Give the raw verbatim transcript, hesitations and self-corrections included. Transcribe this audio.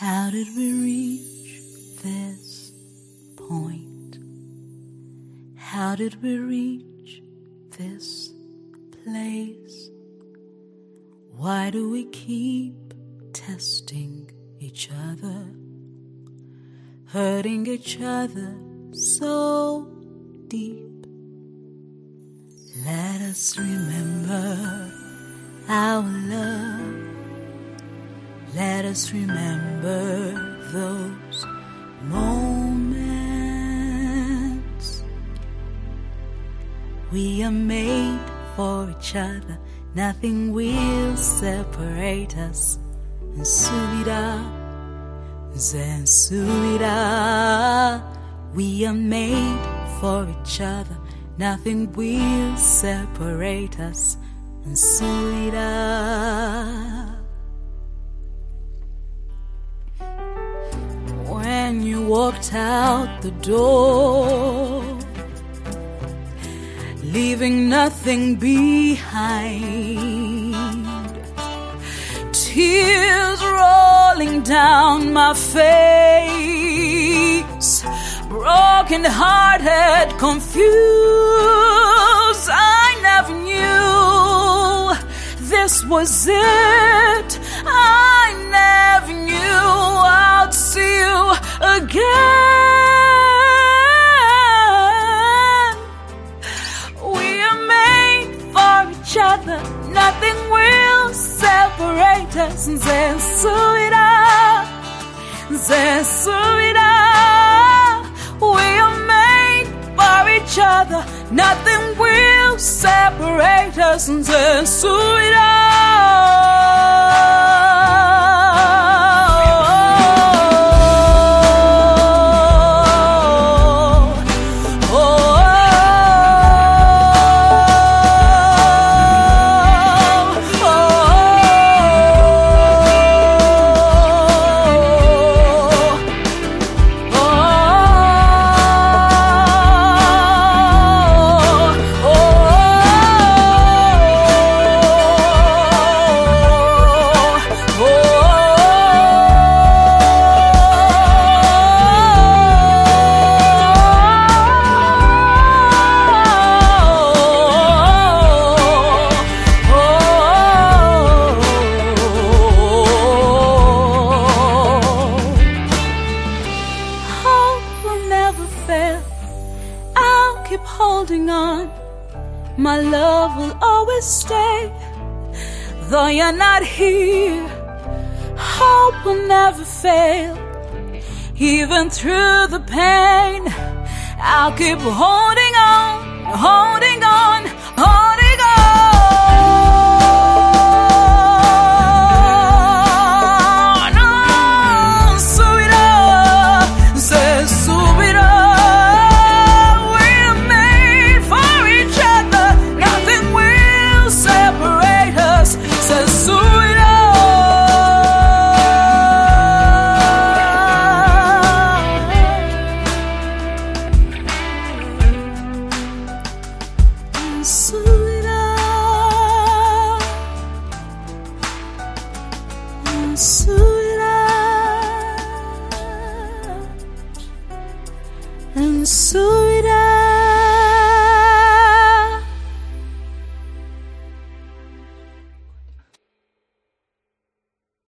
How did we reach this point? How did we reach this place? Why do we keep testing each other, hurting each other so deep? Let us remember our love. Let us remember those moments. We are made for each other. Nothing will separate us. Nsubira, Nsubira. We are made for each other. Nothing will separate us. Nsubira. When you walked out the door, leaving nothing behind, tears rolling down my face, broken hearted, confused. I never knew this was it. I never knew I'd see you again. We are made for each other. Nothing will separate us. Nsubira, Nsubira. We are made for each other. Nothing will separate us. Nsubira. Keep holding on, my love will always stay. Though you're not here, hope will never fail. Even through the pain, I'll keep holding on, holding on, holding on. Oh, subira, say subira. Nsubira, Nsubira, Nsubira.